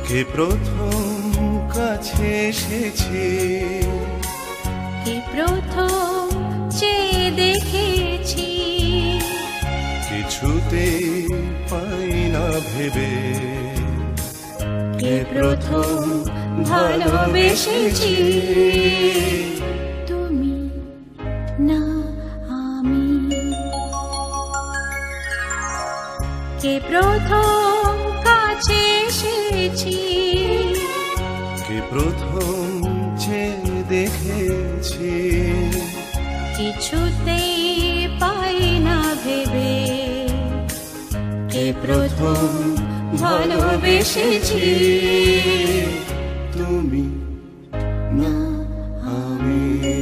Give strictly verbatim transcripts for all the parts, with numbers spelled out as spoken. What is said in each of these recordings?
কে প্রথম কাছে এসেছে, কে প্রথম চেয়ে দেখেছি, কিছুতে পাই না ভেবে। কে প্রথম ভালোবেসেছি, তুমি না আমি। কে প্রথম কাছে এসেছি, কে প্রথম চেয়ে দেখেছি, কিছুতেই পাই না ভেবে। কে প্রথম ভালোবেসেছি, তুমি না আমি।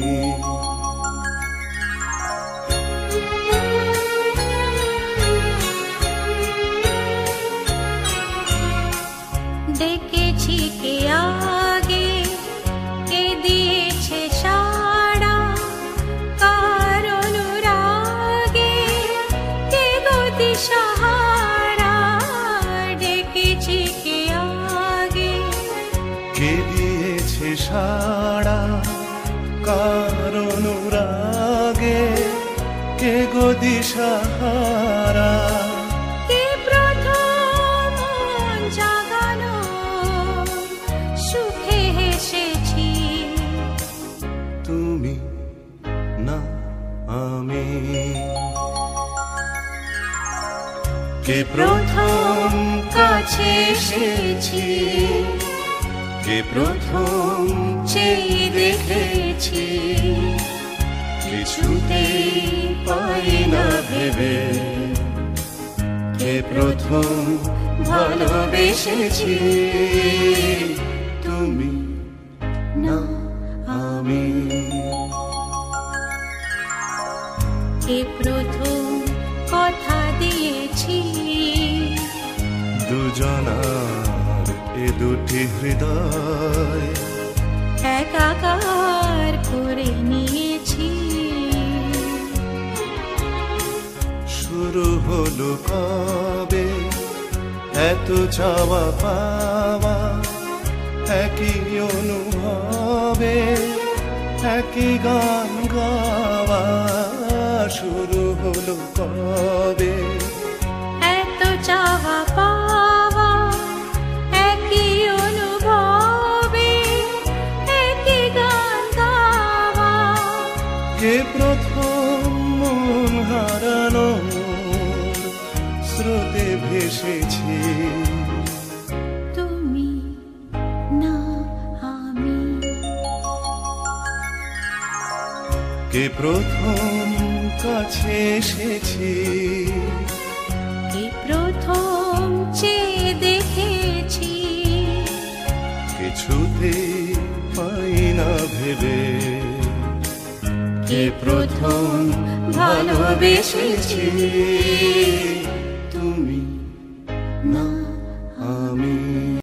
দেখেছি কে আগে, কে দিয়েছে সাড়া, কার অনুরাগে কে গতি সাহারা। ডেকেছি কে আগে, কে দিয়েছে সাড়া, কার অনুরাগে কে গো দিশাহারা। কে প্রথম মন জাগানো সুখে হেসেছি, তুমি না আমি। কে প্রথম কাছে এসেছি, কে প্রথম চেয়ে দেখেছি, কিছুতেই পাই না ভেবে। কে প্রথম ভালোবেসেছি, তুমি না আমি। কে প্রথম কথা দিয়েছি, দুজনার এ দুটি হৃদয় একাকার করে নিয়েছি। শুরু হলো কবে এত চাওয়া পাওয়া, একই অনুভবে একই গান গাওয়া। শুরু হলো কবে এত চাওয়া পাওয়া, একই অনুভবে একই গান গাওয়া। কে প্রথম মন হারানো স্রোতে ভেসেছি, তুমি না আমি। কে প্রথম কাছে এসেছি, কে প্রথম চেয়ে দেখেছি, কিছুতে পাই না ভেবে। কে প্রথম ভালোবেসেছি,